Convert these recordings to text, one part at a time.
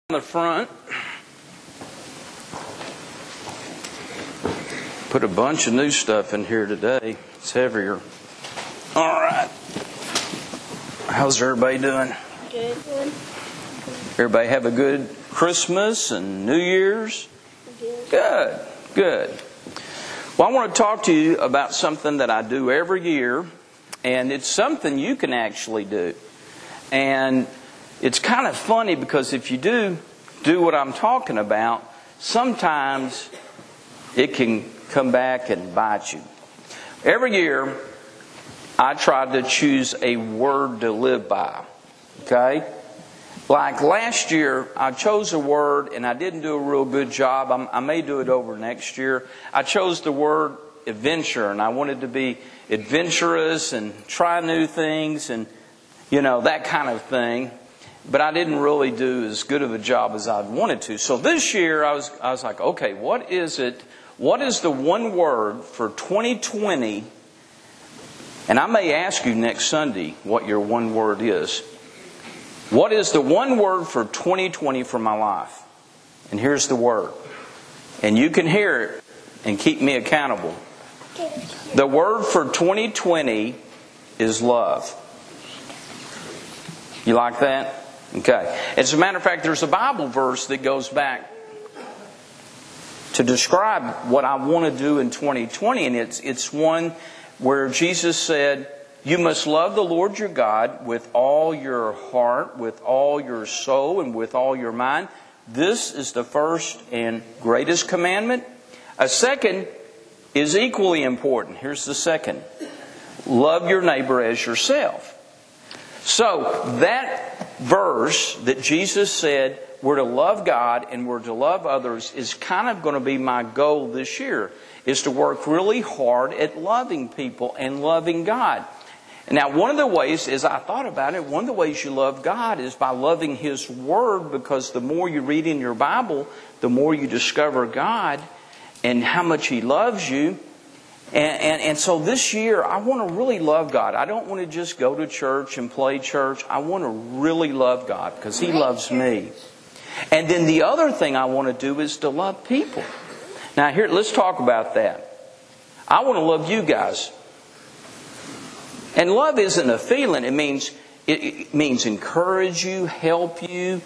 The front. Put a bunch of new stuff in here today. It's heavier. All right. How's everybody doing? Good. Everybody have a good Christmas and New Year's? Good. Well, I want to talk to you about something that I do every year, and it's something you can actually do. And it's kind of funny because if you do what I'm talking about, sometimes it can come back and bite you. Every year, I try to choose a word to live by. Okay? Like last year, I chose a word and I didn't do a real good job. I may do it over next year. I chose the word adventure, and I wanted to be adventurous and try new things and, that kind of thing. But I didn't really do as good of a job as I'd wanted to. So this year I was like, okay, what is it? What is the one word for 2020? And I may ask you next Sunday what your one word is. What is the one word for 2020 for my life? And here's the word. And you can hear it and keep me accountable. The word for 2020 is love. You like that? Okay. As a matter of fact, there's a Bible verse that goes back to describe what I want to do in 2020. And it's one where Jesus said, you must love the Lord your God with all your heart, with all your soul, and with all your mind. This is the first and greatest commandment. A second is equally important. Here's the second. Love your neighbor as yourself. So that verse that Jesus said we're to love God and we're to love others is kind of going to be my goal this year, is to work really hard at loving people and loving God. Now, one of the ways, as I thought about it, one of the ways you love God is by loving His Word, because the more you read in your Bible, the more you discover God and how much He loves you. And so this year, I want to really love God. I don't want to just go to church and play church. I want to really love God because He loves me. And then the other thing I want to do is to love people. Now here, let's talk about that. I want to love you guys. And love isn't a feeling. It means encourage you, help you.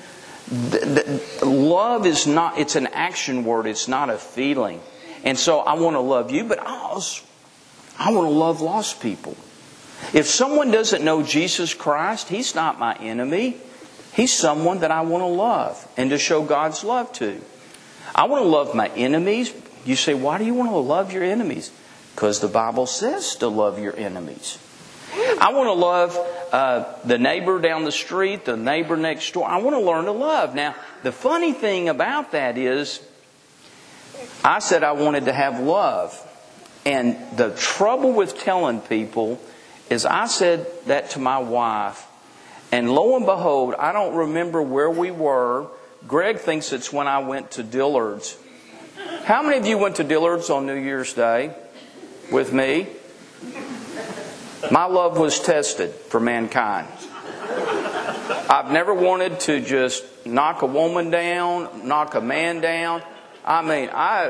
Love is not, it's an action word. It's not a feeling. And so I want to love you, but I want to love lost people. If someone doesn't know Jesus Christ, he's not my enemy. He's someone that I want to love and to show God's love to. I want to love my enemies. You say, why do you want to love your enemies? Because the Bible says to love your enemies. I want to love the neighbor down the street, the neighbor next door. I want to learn to love. Now, the funny thing about that is, I said I wanted to have love. And the trouble with telling people is I said that to my wife. And lo and behold, I don't remember where we were. Greg thinks it's when I went to Dillard's. How many of you went to Dillard's on New Year's Day with me? My love was tested for mankind. I've never wanted to just knock a woman down, knock a man down. I mean,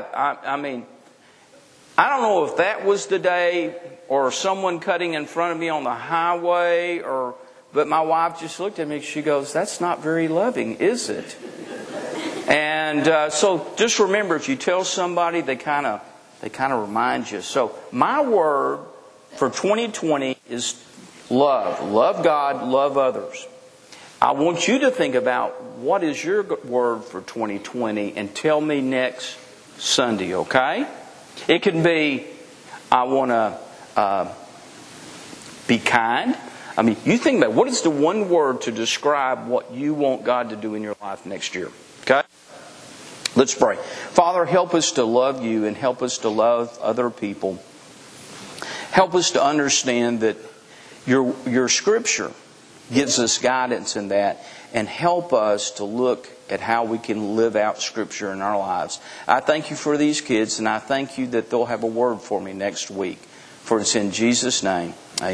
I don't know if that was the day or someone cutting in front of me on the highway, but my wife just looked at me. She goes, "That's not very loving, is it?" And so just remember, if you tell somebody, they kind of remind you. So my word for 2020 is love. Love God, love others. I want you to think about what is your word for 2020 and tell me next Sunday, okay? It can be, I want to be kind. I mean, you think about what is the one word to describe what you want God to do in your life next year, okay? Let's pray. Father, help us to love you and help us to love other people. Help us to understand that your Scripture gives us guidance in that, and help us to look at how we can live out Scripture in our lives. I thank you for these kids, and I thank you that they'll have a word for me next week. For it's in Jesus' name.